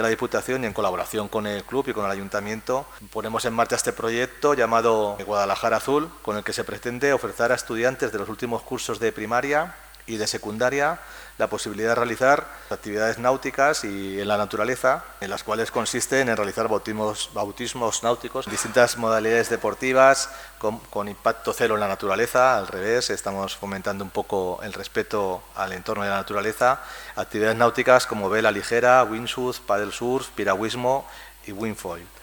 la Diputación y en colaboración con el club y con el Ayuntamiento ponemos en marcha este proyecto llamado Guadalajara Azul, con el que se pretende ofrecer a estudiantes de los últimos cursos de primaria y de secundaria la posibilidad de realizar actividades náuticas y en la naturaleza, en las cuales consisten en realizar bautismos náuticos, distintas modalidades deportivas con impacto cero en la naturaleza. Al revés, estamos fomentando un poco el respeto al entorno de la naturaleza, actividades náuticas como vela ligera, windsurf, paddle surf, piragüismo y wingfoil.